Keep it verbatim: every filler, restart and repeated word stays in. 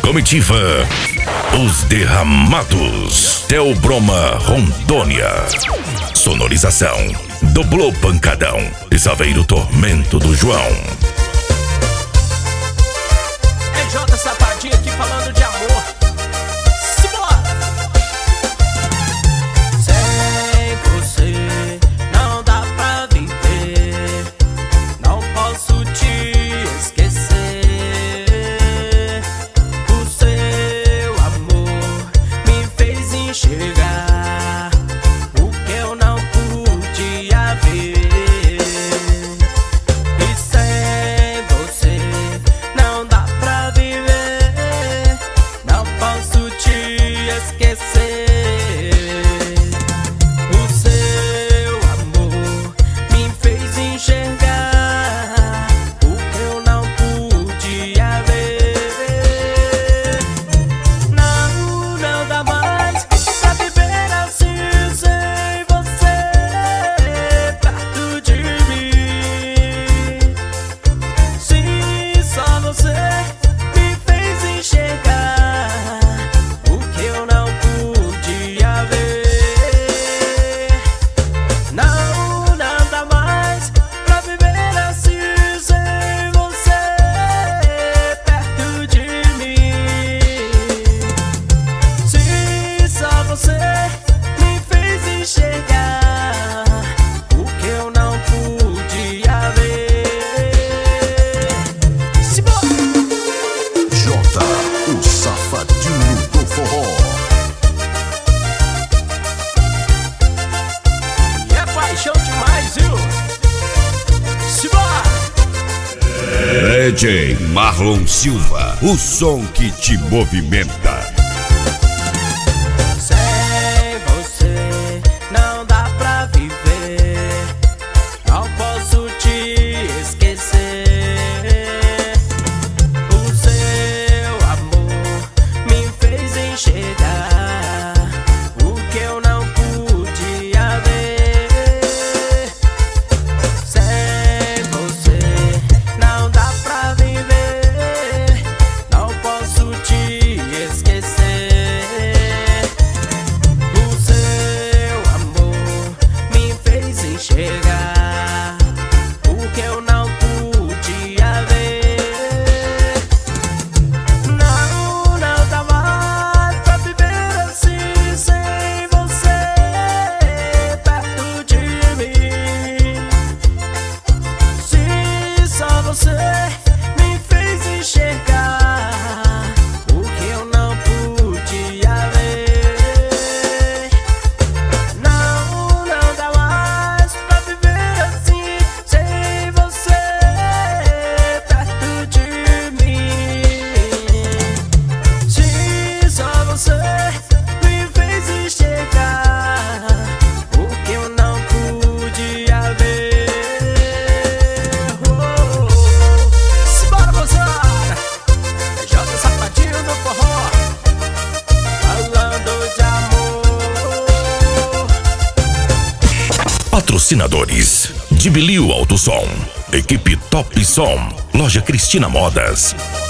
comitiva Os Derramados. Teobroma, Rondônia. Sonorização Doblô Pancadão e Saveiro Tormento do João. É J Sapadinho aqui falando de amor. Simbora! Sem você não dá pra viver. Não posso te esquecer. O seu amor me fez enxergar o que eu não podia ver. E sem você não dá pra viver. Não posso te esquecer. O seu amor me fez enxergar o que eu não podia ver. Não, não dá mais pra viver assim sem você perto de mim. Sim, só você me fez enxergar o que eu não podia ver. Não, não dá mais pra viver assim sem você perto de mim. Sim, só você me fez enxergar o que eu não podia ver. Simbora! Jota, o safadinho do forró. E é paixão demais, viu? Simbora! D J Marlon Silva, o som que te movimenta. Sem você não dá pra viver. Não posso te esquecer. O seu amor me fez enxergar o que eu não podia ver. Sem você não dá pra viver. Não posso te esquecer. O seu amor me fez enxergar o que eu não podia ver. Não, não dá mais pra viver assim sem você perto de mim. Sim, só você me fez enxergar o que eu não podia ver. Não, não dá mais pra viver assim sem você perto de mim. Sim, só você me fez enxergar o que eu não podia ver. Oh, simbora, moçada! É J Sapadinho no forró, falando de amor. Patrocinadores: Dibilio Alto Som, Equipe Top Som, Loja Cristina Modas,